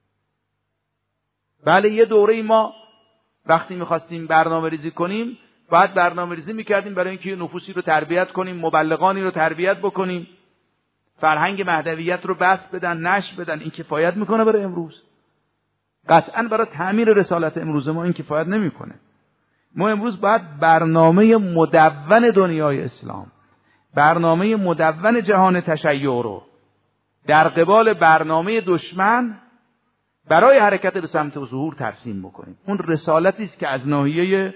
بله یه دوره ما وقتی میخواستیم برنامه ریزی کنیم باید برنامه ریزی میکردیم برای اینکه نفوسی رو تربیت کنیم، مبلغانی رو تربیت بکنیم، فرهنگ مهدویت رو بسط بدن، نشر بدن. این کفایت میکنه برای امروز؟ قطعا برای تعمیر رسالت امروز ما این کفایت نمیکنه. ما امروز باید برنامه مدون دنیای اسلام، برنامه مدون جهان تشیع رو در قبال برنامه دشمن برای حرکت به سمت ظهور ترسیم بکنیم. اون رسالتی است که از ناحیه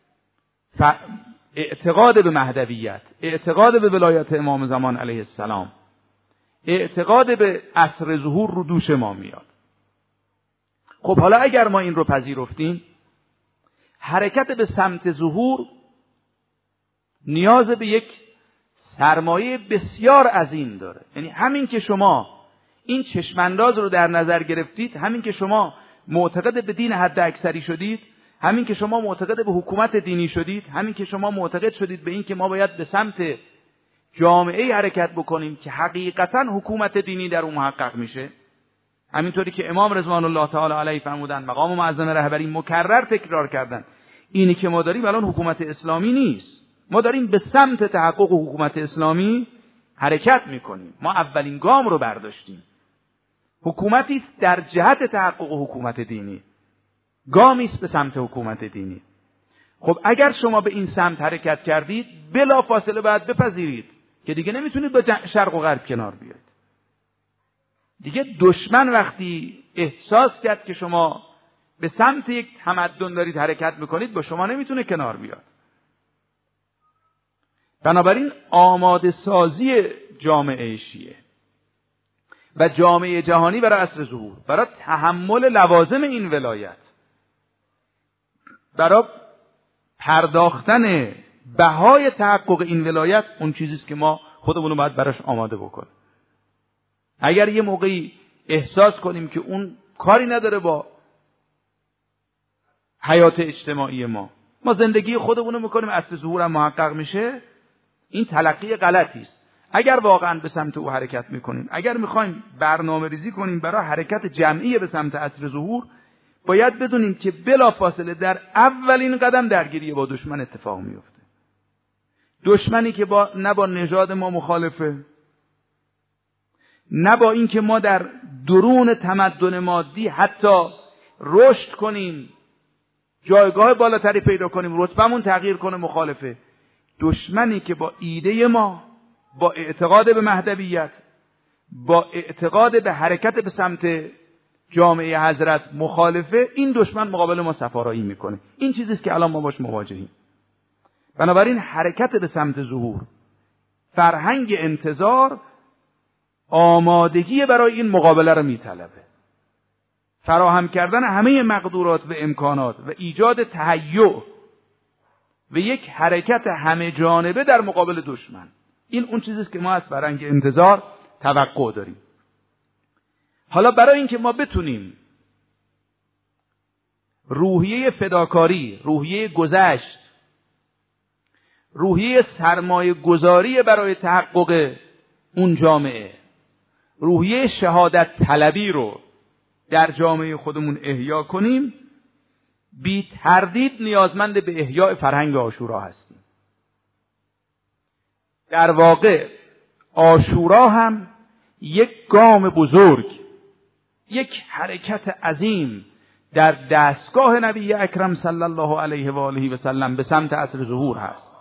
اعتقاد به مهدویت، اعتقاد به ولایت امام زمان علیه السلام، اعتقاد به عصر ظهور رو دوش ما میاد. خب حالا اگر ما این رو پذیرفتیم، حرکت به سمت ظهور نیاز به یک سرمایه بسیار عظیم داره. یعنی همین که شما این چشمانداز رو در نظر گرفتید، همین که شما معتقد به دین حد اکثری شدید، همین که شما معتقد به حکومت دینی شدید، همین که شما معتقد شدید به این که ما باید به سمت جامعه حرکت بکنیم که حقیقتا حکومت دینی در اون محقق میشه، همینطوری که امام رضوان الله تعالی علیه فرمودن، مقام معظم رهبری مکرر تکرار کردن، اینی که ما داریم الان حکومت اسلامی نیست، ما داریم به سمت تحقق حکومت اسلامی حرکت میکنیم. ما اولین گام رو برداشتیم. حکومتی است در جهت تحقق حکومت دینی، گامی است به سمت حکومت دینی. خب اگر شما به این سمت حرکت کردید، بلا فاصله باید بپذیرید که دیگه نمیتونید با شرق و غرب کنار بیاید. دیگه دشمن وقتی احساس کرد که شما به سمت یک تمدن دارید حرکت میکنید با شما نمیتونه کنار بیاد. بنابراین آماده سازی جامعه شیعه و جامعه جهانی برای عصر ظهور، برای تحمل لوازم این ولایت، برای پرداختن بهای تحقق این ولایت، اون چیزیست که ما خودمون رو باید براش آماده بکنیم. اگر یه موقعی احساس کنیم که اون کاری نداره با حیات اجتماعی ما زندگی خودمون رو میکنیم، عصر ظهور هم محقق میشه، این تلقی غلطی است. اگر واقعا به سمت او حرکت میکنیم، اگر میخوایم برنامه ریزی کنیم برای حرکت جمعی به سمت عصر ظهور، باید بدونیم که بلافاصله در اولین قدم درگیری با دشمن اتفاق میفته. دشمنی که نه با نژاد ما مخالفه، نه با این که ما در درون تمدن مادی حتی رشد کنیم، جایگاه بالاتری پیدا کنیم، رتبمون تغییر کنه، مخالفه. دشمنی که با ایده ما، با اعتقاد به مهدویت، با اعتقاد به حرکت به سمت جامعه حضرت مخالفه، این دشمن مقابل ما صفارایی میکنه. این چیزیست که الان ما باش مواجهیم. بنابراین حرکت به سمت ظهور، فرهنگ انتظار، آمادگی برای این مقابله رو میطلبه. فراهم کردن همه مقدورات و امکانات و ایجاد تهیع و یک حرکت همه جانبه در مقابل دشمن، این اون چیزیست که ما از فرهنگ انتظار توقع داریم. حالا برای اینکه ما بتونیم روحیه فداکاری، روحیه گذشت، روحیه سرمایه گذاری برای تحقق اون جامعه، روحیه شهادت طلبی رو در جامعه خودمون احیا کنیم، بی تردید نیازمند به احیاء فرهنگ عاشورا هستیم. در واقع عاشورا هم یک گام بزرگ، یک حرکت عظیم در دستگاه نبی اکرم صلی الله علیه و آله و سلم به سمت عصر ظهور هست.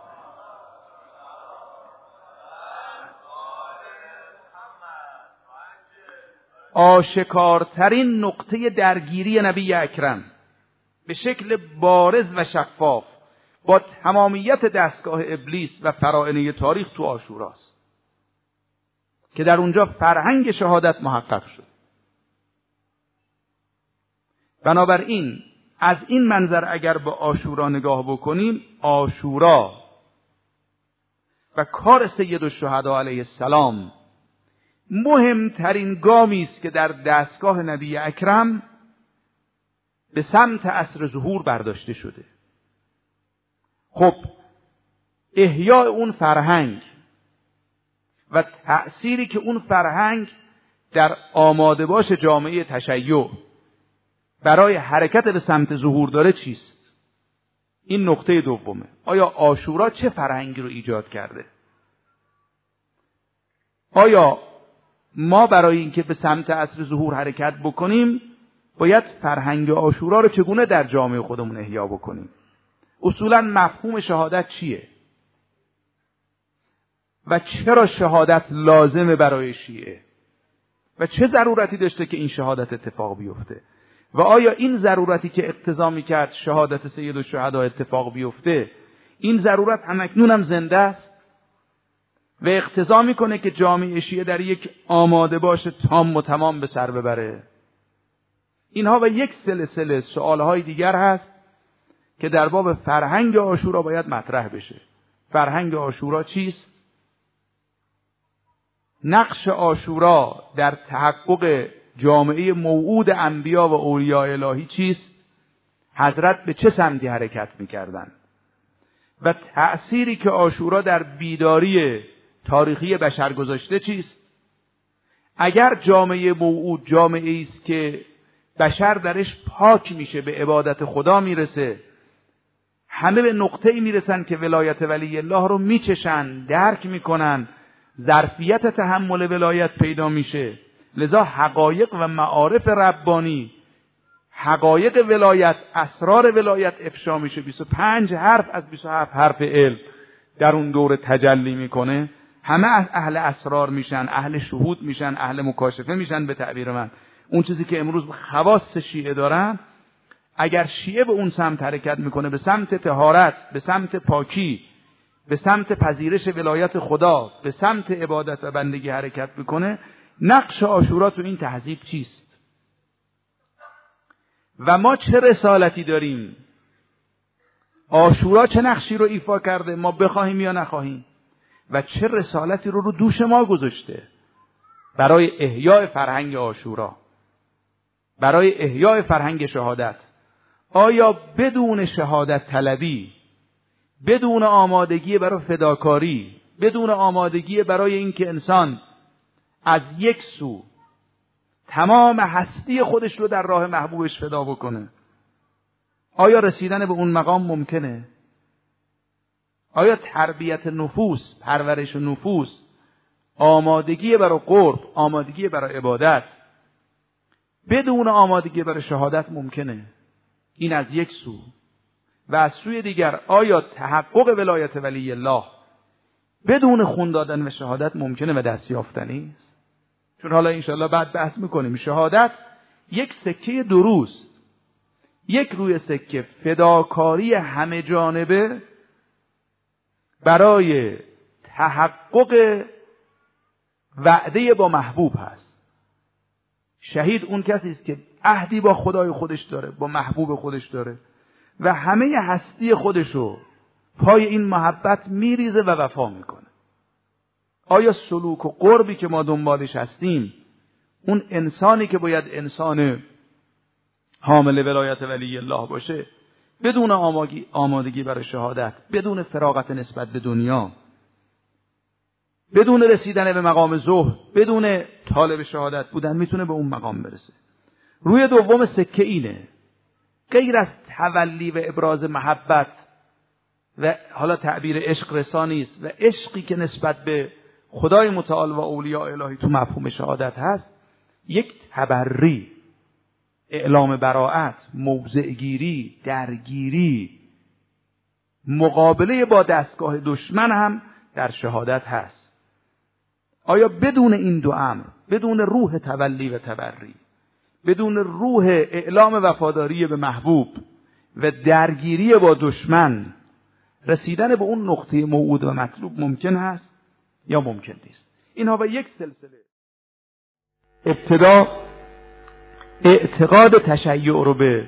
آشکارترین نقطه درگیری نبی اکرم به شکل بارز و شفاف با تمامیت دستگاه ابلیس و فراعنه تاریخ تو عاشوراست که در اونجا فرهنگ شهادت محقق شد. بنابراین از این منظر اگر به عاشورا نگاه بکنیم، عاشورا و کار سید الشهدا علیه السلام مهمترین گامی است که در دستگاه نبی اکرم به سمت عصر ظهور برداشته شده. خب احیاء اون فرهنگ و تأثیری که اون فرهنگ در آماده باش جامعه تشیع برای حرکت به سمت ظهور داره چیست؟ این نقطه دومه. آیا عاشورا چه فرهنگی رو ایجاد کرده؟ آیا ما برای اینکه به سمت عصر ظهور حرکت بکنیم باید فرهنگ عاشورا رو چگونه در جامعه خودمون احیا بکنیم؟ اصولا مفهوم شهادت چیه؟ و چرا شهادت لازمه برای شیعه؟ و چه ضرورتی داشته که این شهادت اتفاق بیفته؟ و آیا این ضرورتی که اقتضا می‌کرد شهادت سید الشهدا اتفاق بیفته، این ضرورت همکنون هم زنده است و اقتضا میکنه که جامعه شیعه در یک آماده باش تام و تمام به سر ببره؟ اینها و یک سلسله سوالهای دیگر هست که در باب فرهنگ عاشورا باید مطرح بشه. فرهنگ عاشورا چیست؟ نقش عاشورا در تحقق جامعه موعود انبیا و اولیاء الهی چیست؟ حضرت به چه سمتی حرکت میکردن؟ و تأثیری که عاشورا در بیداری تاریخی بشر گذاشته چیست؟ اگر جامعه موعود جامعه است که بشر درش پاک میشه، به عبادت خدا میرسه، همه به نقطه‌ای میرسن که ولایت ولی الله رو میچشن، درک میکنن، ظرفیت تحمل ولایت پیدا میشه، لذا حقایق و معارف ربانی، حقایق ولایت، اسرار ولایت افشا میشه. 25 حرف از 27 حرف علم در اون دوره تجلی میکنه. همه اهل اسرار میشن، اهل شهود میشن، اهل مکاشفه میشن. به تعبیر من اون چیزی که امروز خواص شیعه دارن اگر شیعه به اون سمت حرکت میکنه، به سمت طهارت، به سمت پاکی، به سمت پذیرش ولایت خدا، به سمت عبادت و بندگی حرکت میکنه، نقش عاشورا تو این تهذیب چیست و ما چه رسالتی داریم؟ عاشورا چه نقشی رو ایفا کرده، ما بخواهیم یا نخواهیم، و چه رسالتی رو دوش ما گذاشته برای احیای فرهنگ عاشورا، برای احیای فرهنگ شهادت. آیا بدون شهادت طلبی، بدون آمادگی برای فداکاری، بدون آمادگی برای اینکه انسان از یک سو تمام هستی خودش رو در راه محبوبش فدا بکنه، آیا رسیدن به اون مقام ممکنه؟ آیا تربیت نفوس، پرورش نفوس، آمادگی برای قرب، آمادگی برای عبادت بدون آمادگی برای شهادت ممکنه؟ این از یک سو. و از سوی دیگر آیا تحقق ولایت ولی الله بدون خون دادن و شهادت ممکنه و دستیافتنی است؟ چون حالا انشاءالله بعد بحث میکنیم. شهادت یک سکه دروست، یک روی سکه فداکاری همه جانبه برای تحقق وعده با محبوب هست. شهید اون کسی است که عهدی با خدای خودش داره، با محبوب خودش داره و همه هستی خودشو پای این محبت میریزه و وفا میکنه. آیا سلوک و قربی که ما دنبالش هستیم، اون انسانی که باید انسان حامل ولایت ولی الله باشه، بدون آمادگی برای شهادت، بدون فراغت نسبت به دنیا، بدون رسیدن به مقام زهد، بدون طالب شهادت بودن، میتونه به اون مقام برسه؟ روی دوم سکه اینه. غیر از تولی و ابراز محبت و حالا تعبیر عشق رسانی است و عشقی که نسبت به خدای متعال و اولیاء الهی تو مفهوم شهادت هست، یک تبری، اعلام براءت، موضعگیری، درگیری، مقابله با دستگاه دشمن هم در شهادت هست. آیا بدون این دو امر، بدون روح تولی و تبری، بدون روح اعلام وفاداری به محبوب و درگیری با دشمن، رسیدن به اون نقطه موعود و مطلوب ممکن هست یا ممکن نیست؟ اینها با یک سلسله. ابتدا اعتقاد تشیع رو به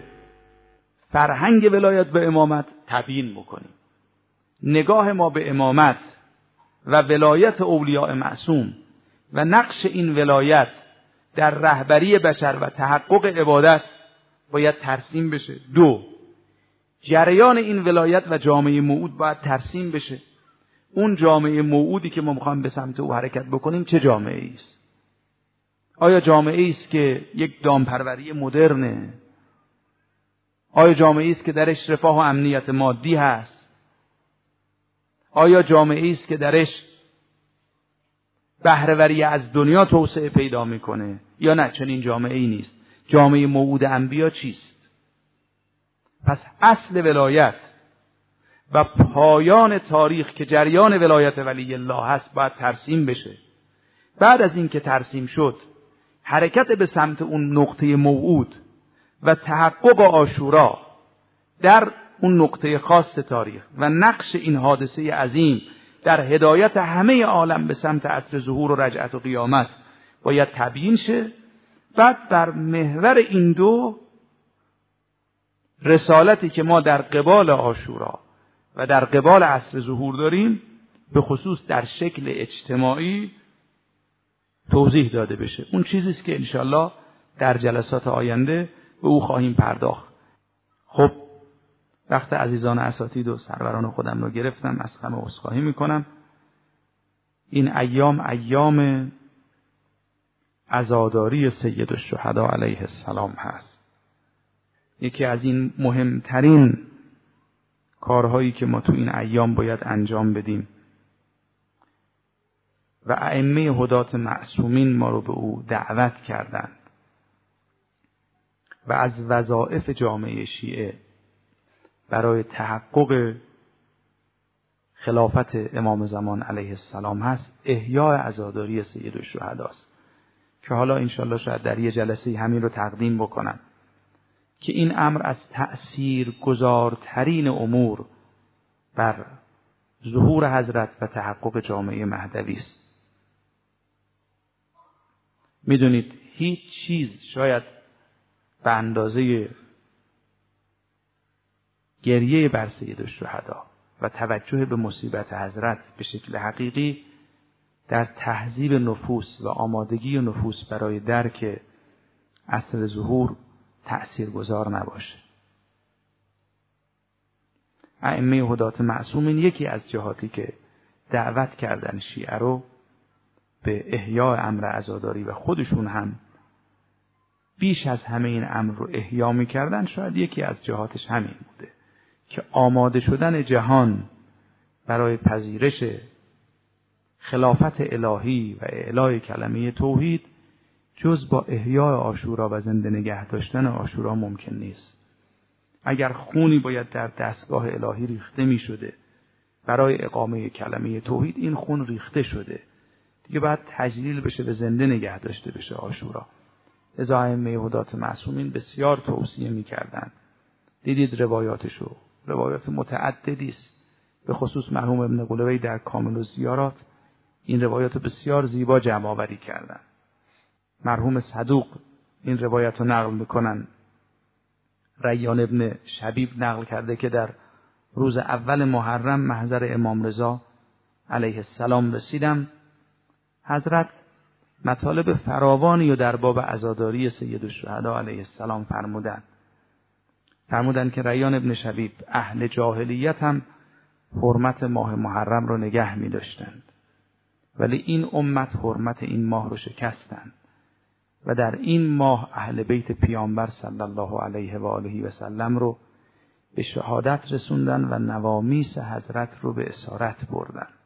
فرهنگ ولایت و امامت تبیین بکنیم. نگاه ما به امامت و ولایت اولیاء معصوم و نقش این ولایت در رهبری بشر و تحقق عبادت باید ترسیم بشه. دو، جریان این ولایت و جامعه موعود باید ترسیم بشه. اون جامعه موعودی که ما میخوایم به سمت او حرکت بکنیم چه جامعه است؟ آیا جامعه است که یک دامپروری مدرنه؟ آیا جامعه است که درش رفاه و امنیت مادی هست؟ آیا جامعه است که درش بهره‌وری از دنیا توسعه پیدا میکنه؟ یا نه، چنین جامعه ای نیست. جامعه موعود انبیا چیست؟ پس اصل ولایت و پایان تاریخ که جریان ولایت ولی الله هست باید ترسیم بشه. بعد از این که ترسیم شد، حرکت به سمت اون نقطه موعود و تحقق عاشورا در اون نقطه خاص تاریخ و نقش این حادثه عظیم در هدایت همه عالم به سمت عصر ظهور و رجعت و قیامت باید تبیین شه. بعد بر محور این دو رسالتی که ما در قبال عاشورا و در قبال عصر ظهور داریم به خصوص در شکل اجتماعی توضیح داده بشه. اون چیزیست که انشالله در جلسات آینده به او خواهیم پرداخت. خب وقت عزیزان اساتید و سروران خودم رو گرفتم، از همه عذرخواهی میکنم. این ایام عزاداری سید الشهدا علیه السلام هست. یکی از این مهمترین کارهایی که ما تو این ایام باید انجام بدیم و ائمه هدات معصومین ما رو به او دعوت کردند و از وظایف جامعه شیعه برای تحقق خلافت امام زمان علیه السلام هست احیای عزاداری سید الشهدا است که حالا انشالله شاید در یه جلسه همین رو تقدیم بکنم که این امر از تأثیر گذارترین امور بر ظهور حضرت و تحقق جامعه مهدوی است. میدونید هیچ چیز شاید به اندازه گریه بر سید الشهدا و توجه به مصیبت حضرت به شکل حقیقی در تهذیب نفوس و آمادگی نفوس برای درک اصل ظهور تأثیرگذار نباشه. ائمه هدات معصومین یکی از جهاتی که دعوت کردن شیعه رو به احیاء امر عزاداری و خودشون هم بیش از همه این امر رو احیا می‌کردن، شاید یکی از جهاتش همین بوده که آماده شدن جهان برای پذیرش خلافت الهی و اعلای کلمه توحید جز با احیاء عاشورا و زنده نگه داشتن عاشورا ممکن نیست. اگر خونی باید در دستگاه الهی ریخته می شده برای اقامه کلمه توحید، این خون ریخته شده دیگه، باید تجلیل بشه به زنده نگه داشته بشه عاشورا. لذا ائمه هدات معصومین بسیار توصیه می کردن. دیدید روایاتشو، روایات متعددی است، به خصوص مرحوم ابن قلوی در کامل الزیارات این روایات بسیار زیبا جمع آوری کردن. مرحوم صدوق این روایت رو نقل میکنن. ریان ابن شبیب نقل کرده که در روز اول محرم محضر امام رضا علیه السلام رسیدم. حضرت مطالب فراوانی و در باب عزاداری سید الشهدا علیه السلام فرمودن که ریان ابن شبیب اهل جاهلیت هم حرمت ماه محرم رو نگه می داشتند، ولی این امت حرمت این ماه رو شکستند و در این ماه اهل بیت پیامبر صلی الله علیه و آله و سلم رو به شهادت رسوندن و نوامیس حضرت رو به اسارت بردن.